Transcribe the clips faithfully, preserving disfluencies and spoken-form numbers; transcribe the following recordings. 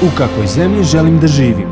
U kakvoj zemlji želim da živim?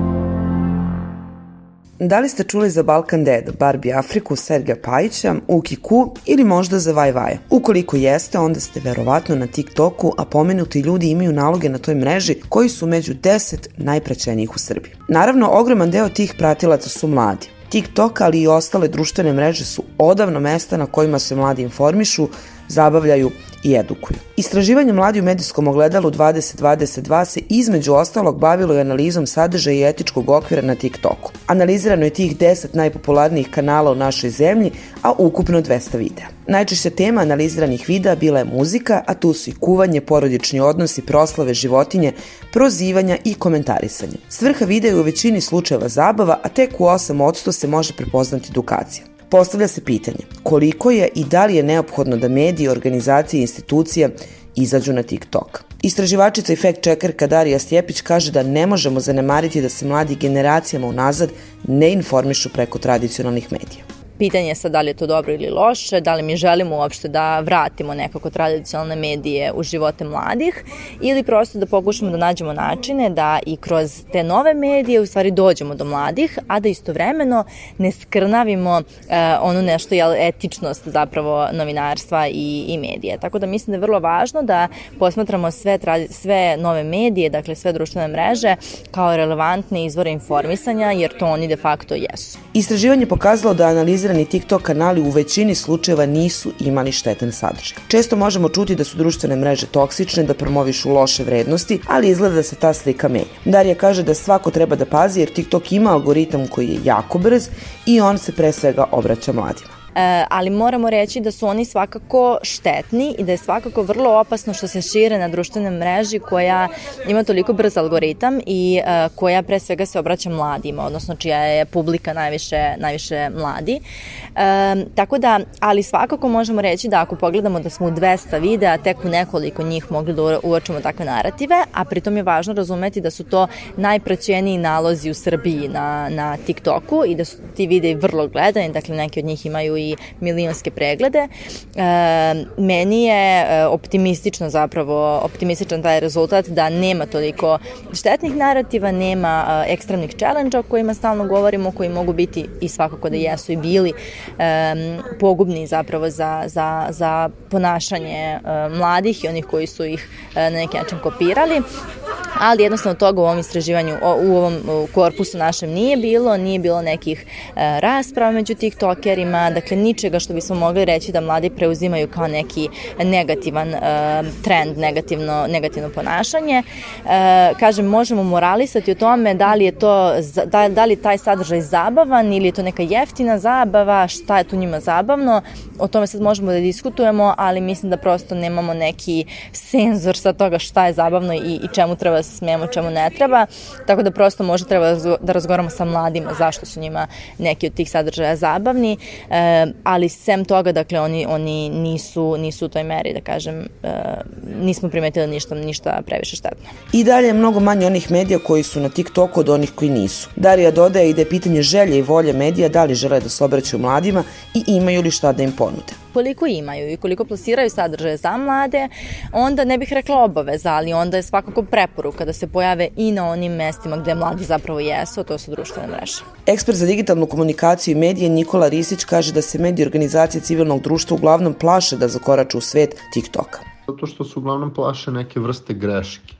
Da li ste čuli za Balkan Deda, Barbie Afriku, Sergeja Pajića, Uki Ku ili možda za Vaj Vaja? Ukoliko jeste, onda ste verovatno na TikToku, a pomenuti ljudi imaju naloge na toj mreži koji su među deset najpraćenijih u Srbiji. Naravno, ogroman deo tih pratilaca su mladi. TikTok, ali i ostale društvene mreže su odavno mesta na kojima se mladi informišu, zabavljaju i edukuju. Istraživanje mladi u medijskom ogledalu dvadeset dvadeset dva se između ostalog bavilo i analizom sadržaja i etičkog okvira na TikToku. Analizirano je tih deset najpopularnijih kanala u našoj zemlji, a ukupno dvesta videa. Najčešća tema analiziranih videa bila je muzika, a tu su i kuvanje, porodični odnosi, proslave životinje, prozivanja i komentarisanje. Svrha videa je u većini slučajeva zabava, a tek u osam posto se može prepoznati edukacija. Postavlja se pitanje koliko je i da li je neophodno da mediji, organizacije i institucije izađu na TikTok. Istraživačica i fact-checkerka Darija Stjepić kaže da ne možemo zanemariti da se mladi generacijama unazad ne informišu preko tradicionalnih medija. Pitanje je sad da li je to dobro ili loše, da li mi želimo uopšte da vratimo nekako tradicionalne medije u živote mladih ili prosto da pokušamo da nađemo načine da i kroz te nove medije u stvari dođemo do mladih, a da istovremeno ne skrnavimo eh, onu nešto jel, etičnost zapravo novinarstva i, i medije. Tako da mislim da je vrlo važno da posmatramo sve, sve nove medije, dakle sve društvene mreže kao relevantne izvore informisanja jer to oni de facto jesu. Istraživanje pokazalo da analizirani TikTok kanali u većini slučajeva nisu imali štetan sadržaj. Često možemo čuti da su društvene mreže toksične, da promovišu loše vrednosti, ali izgleda da se ta slika menja. Darija kaže da svako treba da pazi jer TikTok ima algoritam koji je jako brz i on se pre svega obraća mladima. E, ali moramo reći da su oni svakako štetni i da je svakako vrlo opasno što se šire na društvenoj mreži koja ima toliko brz algoritam i e, koja pre svega se obraća mladima, odnosno čija je publika najviše, najviše mladi. E, tako da, ali svakako možemo reći da ako pogledamo da smo u dvesta videa, tek u nekoliko njih mogli da uočimo takve narative, a pritom je važno razumeti da su to najpraćeniji nalozi u Srbiji na, na TikToku i da su ti videi vrlo gledani, dakle neki od njih imaju i milionske preglede. E, meni je optimistično zapravo, optimističan taj rezultat da nema toliko štetnih narativa, nema e, ekstremnih challenge-a o kojima stalno govorimo, koji mogu biti i svakako da jesu i bili e, pogubni zapravo za, za, za ponašanje e, mladih i onih koji su ih e, na neki način kopirali. Ali jednostavno toga u ovom istraživanju, u ovom korpusu našem nije bilo, nije bilo nekih e, rasprava među tiktokerima, dakle ničega što bismo mogli reći da mladi preuzimaju kao neki negativan e, trend, negativno, negativno ponašanje. E, kažem, možemo moralisati o tome da li je to, da, da li je taj sadržaj zabavan ili je to neka jeftina zabava, šta je tu njima zabavno, o tome sad možemo da diskutujemo, ali mislim da prosto nemamo neki senzor sa toga šta je zabavno i, i čemu treba smemo, čemu ne treba, tako da prosto možda treba da razgovaramo sa mladima zašto su njima neki od tih sadržaja zabavni, e, ali sem toga, dakle, oni, oni nisu, nisu u toj meri, da kažem, e, nismo primetili ništa, ništa previše štetno. I dalje je mnogo manje onih medija koji su na TikToku od onih koji nisu. Darija dodaje i da je pitanje želje i volje medija da li žele da se obraćaju mladima i imaju li šta da im ponude. Koliko imaju i koliko plasiraju sadržaje za mlade, onda ne bih rekla obaveza, ali onda je svakako preporuka da se pojave i na onim mestima gde mladi zapravo jesu, a to su društvene mreže. Ekspert za digitalnu komunikaciju i medije Nikola Risić kaže da se mediji i organizacije civilnog društva uglavnom plaše da zakoraču u svet TikToka. Zato što se uglavnom plaše neke vrste greške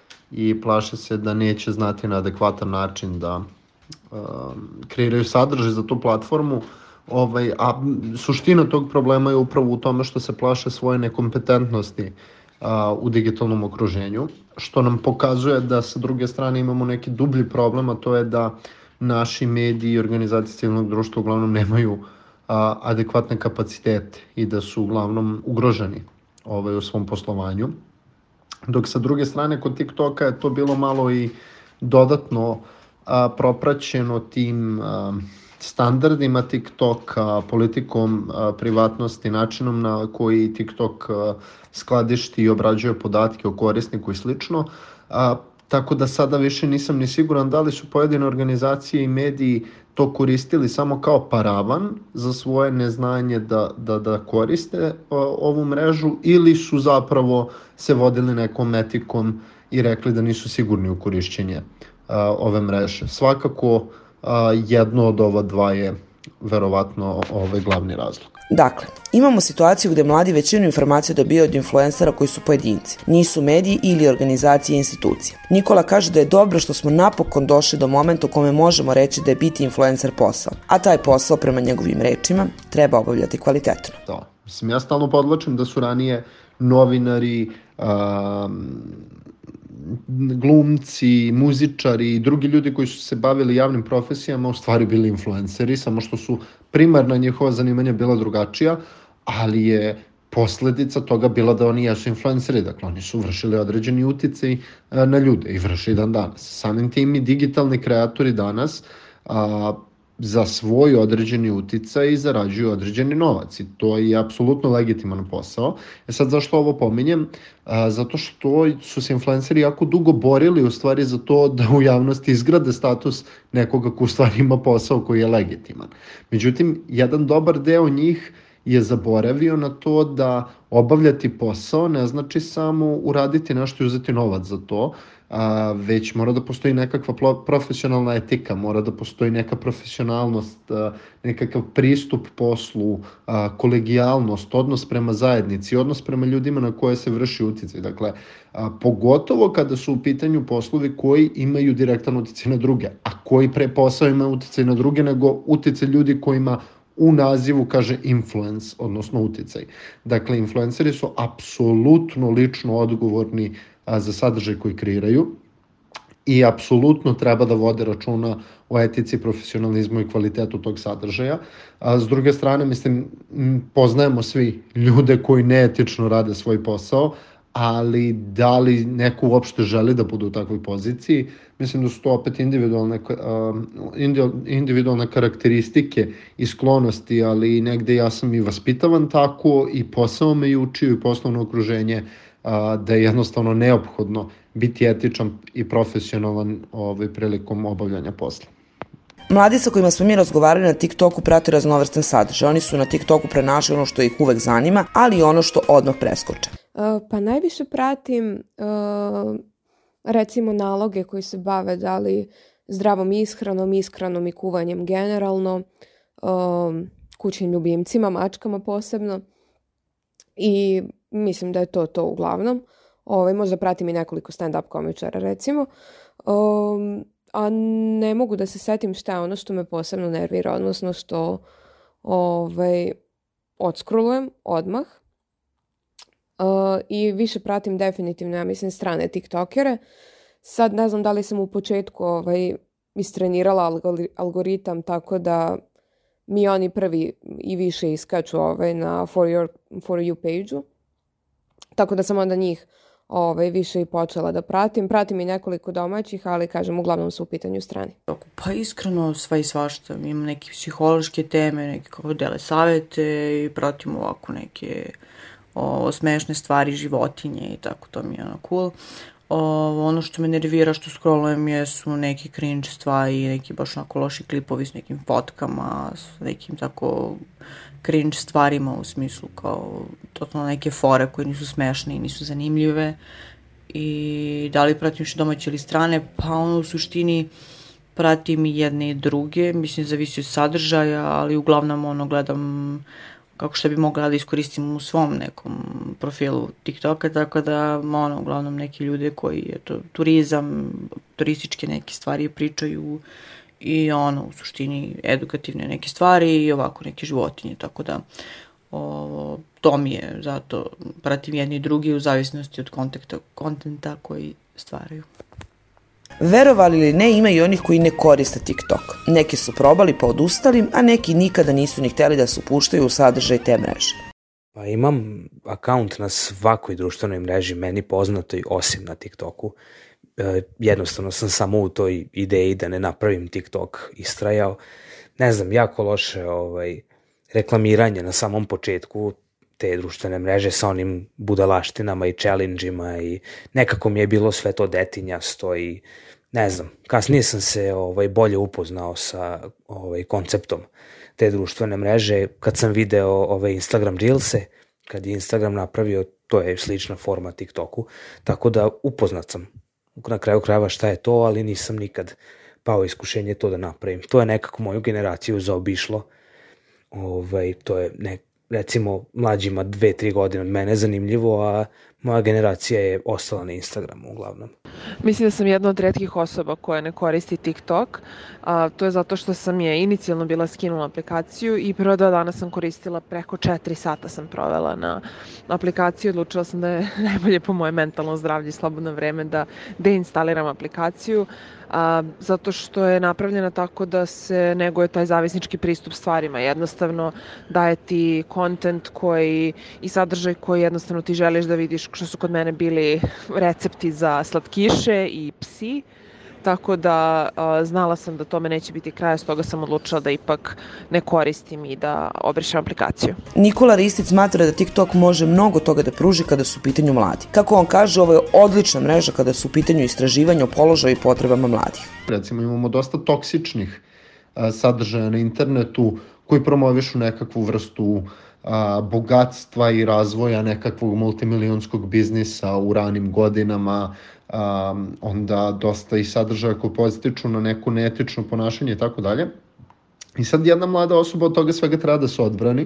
i plaše se da neće znati na adekvatan način da uh, kreiraju sadržaj za tu platformu. Ovaj, a suština tog problema je upravo u tome što se plaše svoje nekompetentnosti a, u digitalnom okruženju, što nam pokazuje da sa druge strane imamo neki dublji problem, a to je da naši mediji i organizacije civilnog društva uglavnom nemaju a, adekvatne kapacitete i da su uglavnom ugroženi ovaj, u svom poslovanju. Dok sa druge strane kod TikToka je to bilo malo i dodatno a, propraćeno tim a, standardima TikToka, politikom a, privatnosti, načinom na koji TikTok a, skladišti i obrađuje podatke o korisniku i slično. A, tako da sada više nisam ni siguran da li su pojedine organizacije i mediji to koristili samo kao paravan za svoje neznanje da, da, da koriste a, ovu mrežu ili su zapravo se vodili nekom etikom i rekli da nisu sigurni u korišćenje ove mreže. Svakako jedno od ova dva je verovatno ovaj glavni razlog. Dakle, imamo situaciju gde mladi većinu informacija dobijaju od influencera koji su pojedinci, nisu mediji ili organizacije i institucije. Nikola kaže da je dobro što smo napokon došli do momenta u kome možemo reći da je biti influencer posao, a taj posao, prema njegovim rečima, treba obavljati kvalitetno. Da, mislim, ja stalno podvlačim da su ranije novinari, um, glumci, muzičari i drugi ljudi koji su se bavili javnim profesijama u stvari bili influenceri, samo što su primarna njihova zanimanja bila drugačija, ali je posledica toga bila da oni jesu influenceri, dakle oni su vršili određeni uticaj na ljude i vrši dan danas. Samim tim i digitalni kreatori danas a, za svoj određeni uticaj zarađuju određeni novac i to je apsolutno legitiman posao. E sad zašto ovo pominjem? A, zato što su se influenceri jako dugo borili u stvari za to da u javnosti izgrade status nekoga ko u stvari ima posao koji je legitiman. Međutim, jedan dobar deo njih je zaboravio na to da obavljati posao ne znači samo uraditi nešto i uzeti novac za to, a, već mora da postoji nekakva profesionalna etika, mora da postoji neka profesionalnost, a, nekakav pristup poslu, a, kolegijalnost, odnos prema zajednici, odnos prema ljudima na koje se vrši uticaj. Dakle, a, pogotovo kada su u pitanju poslovi koji imaju direktan uticaj na druge, a koji pre posao imaju uticaj na druge nego uticaj ljudi kojima u nazivu kaže influence, odnosno uticaj. Dakle, influenceri su apsolutno lično odgovorni a, za sadržaj koji kreiraju i apsolutno treba da vode računa o etici, profesionalizmu i kvalitetu tog sadržaja. A, s druge strane, mislim, poznajemo svi ljude koji neetično rade svoj posao, ali da li neko uopšte želi da bude u takvoj poziciji, mislim da su to opet individualne, individualne karakteristike i sklonosti, ali negde ja sam i vaspitavan tako i posao me i učio i poslovno okruženje da je jednostavno neophodno biti etičan i profesionalan ovaj, prilikom obavljanja posla. Mladi sa kojima smo mi razgovarali na TikToku prate raznovrstan sadržaj. Oni su na TikToku prenašali ono što ih uvek zanima, ali i ono što odmah preskoče. Uh, pa najviše pratim uh, recimo naloge koji se bave da li zdravom ishranom, ishranom i kuvanjem generalno, uh, kućnim ljubimcima, mačkama posebno. I mislim da je to to uglavnom. Ovaj, možda pratim i nekoliko stand-up komičara recimo. Um, a ne mogu da se setim šta je ono što me posebno nervira, odnosno što ovaj, odskrolujem odmah. Uh, I više pratim definitivno, ja mislim, strane tiktokere. Sad ne znam da li sam u početku ovaj, istrenirala algori- algoritam tako da mi oni prvi i više iskaču ovaj, na For, your, for You page-u. Tako da sam onda njih Ove, više i počela da pratim. Pratim i nekoliko domaćih, ali kažem, uglavnom su u pitanju strani. Pa iskreno sva i svašta. Imam neke psihološke teme, neke kako dele savete i pratim ovako neke o, smešne stvari, životinje i tako, to mi je ono cool. O, ono što me nervira što scrollujem jesu neki cringe stvari, neki baš onako loši klipovi s nekim fotkama, s nekim tako cringe stvarima u smislu kao totalno neke fore koje nisu smešne i nisu zanimljive. I da li pratim što domaće ili strane? Pa ono u suštini pratim i jedne i druge, mislim zavisi od sadržaja, ali uglavnom ono gledam kako što bi mogla da iskoristim u svom nekom profilu TikToka, tako da ono uglavnom neki ljude koji eto, turizam, turističke neke stvari pričaju i ono u suštini edukativne neke stvari i ovako neke životinje, tako da o, to mi je, zato pratim jedni i drugi u zavisnosti od konteksta, kontenta koji stvaraju. Verovali ili ne, ima i onih koji ne koriste TikTok. Neki su probali pa odustali, a neki nikada nisu ni hteli da se upuštaju u sadržaj te mreže. Pa imam akaunt na svakoj društvenoj mreži, meni poznatoj, osim na TikToku. E, jednostavno sam samo u toj ideji da ne napravim TikTok istrajao. Ne znam, jako loše ovaj, reklamiranje na samom početku te društvene mreže sa onim budalaštinama i challenge-ima i nekako mi je bilo sve to detinjasto i ne znam, kasnije sam se ovaj, bolje upoznao sa ovaj, konceptom te društvene mreže kad sam video ove Instagram Reelse, kad je Instagram napravio, to je slična forma TikToku, tako da upoznat sam na kraju krajeva šta je to, ali nisam nikad pao iskušenje to da napravim. To je nekako moju generaciju zaobišlo. Ovaj, to je ne, recimo mlađima dve, tri godine od mene zanimljivo, a moja generacija je ostala na Instagramu uglavnom. Mislim da sam jedna od retkih osoba koja ne koristi TikTok. A, to je zato što sam je inicijalno bila skinula aplikaciju i prvo dva dana sam koristila, preko četiri sata sam provela na aplikaciju. Odlučila sam da je najbolje po moje mentalno zdravlje i slobodno vreme da deinstaliram aplikaciju. A, zato što je napravljena tako da se neguje taj zavisnički pristup stvarima. Jednostavno daje ti kontent koji i sadržaj koji jednostavno ti želiš da vidiš, što su kod mene bili recepti za slatkiše i psi. Tako da a, znala sam da tome neće biti kraja, stoga sam odlučila da ipak ne koristim i da obrišem aplikaciju. Nikola Ristic smatra da TikTok može mnogo toga da pruži kada su u pitanju mladi. Kako on kaže, ovo je odlična mreža kada su u pitanju istraživanja o položaju i potrebama mladih. Recimo imamo dosta toksičnih a, sadržaja na internetu koji promovišu nekakvu vrstu a, bogatstva i razvoja nekakvog multimilionskog biznisa u ranim godinama, Um, onda dosta i sadržaja koji postiču na neku neetično ponašanje i tako dalje. I sad jedna mlada osoba od toga svega treba da se odbrani,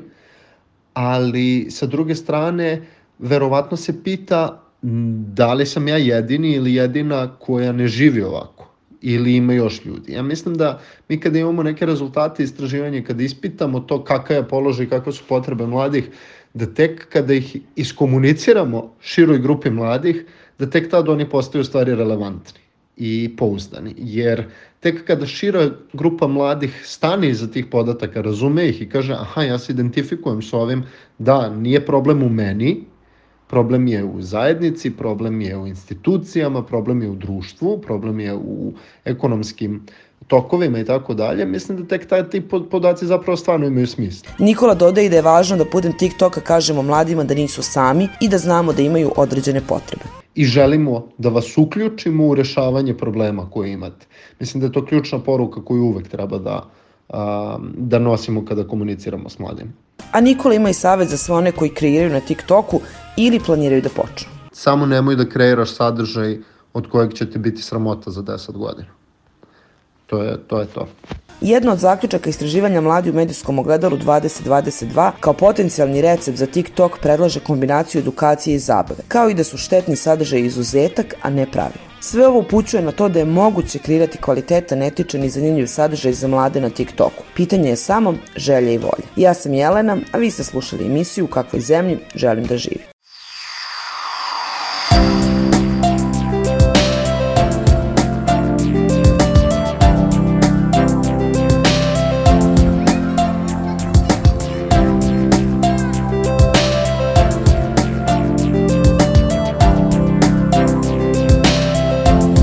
ali sa druge strane verovatno se pita da li sam ja jedini ili jedina koja ne živi ovako ili ima još ljudi. Ja mislim da mi kada imamo neke rezultate istraživanja, kada ispitamo to kakav je položaj i kakve su potrebe mladih, da tek kada ih iskomuniciramo široj grupi mladih, da tek tada oni postaju u stvari relevantni i pouzdani. Jer tek kada šira grupa mladih stane iza tih podataka, razume ih i kaže aha, ja se identifikujem s ovim, da, nije problem u meni, problem je u zajednici, problem je u institucijama, problem je u društvu, problem je u ekonomskim tokovima i tako dalje, mislim da tek taj ti podaci zapravo stvarno imaju smisla. Nikola dodaje da je važno da putem TikToka kažemo mladima da nisu sami i da znamo da imaju određene potrebe. I želimo da vas uključimo u rešavanje problema koje imate. Mislim da je to ključna poruka koju uvek treba da, a, da nosimo kada komuniciramo s mladima. A Nikola ima i savjet za sve one koji kreiraju na TikToku ili planiraju da počnu. Samo nemoj da kreiraš sadržaj od kojeg će ti biti sramota za deset godina. To je to. Je to. Jedno od zaključaka istraživanja mladi u medijskom ogledalu dvadeset dvadeset dva kao potencijalni recept za TikTok predlaže kombinaciju edukacije i zabave, kao i da su štetni sadržaj izuzetak, a ne pravilo. Sve ovo upućuje na to da je moguće kreirati kvalitetan, etičan i zanimljiv sadržaj za mlade na TikToku. Pitanje je samo želje i volje. Ja sam Jelena, a vi ste slušali emisiju U kakvoj zemlji želim da živim.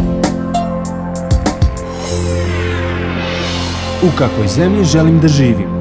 U kakvoj zemlji želim da živim?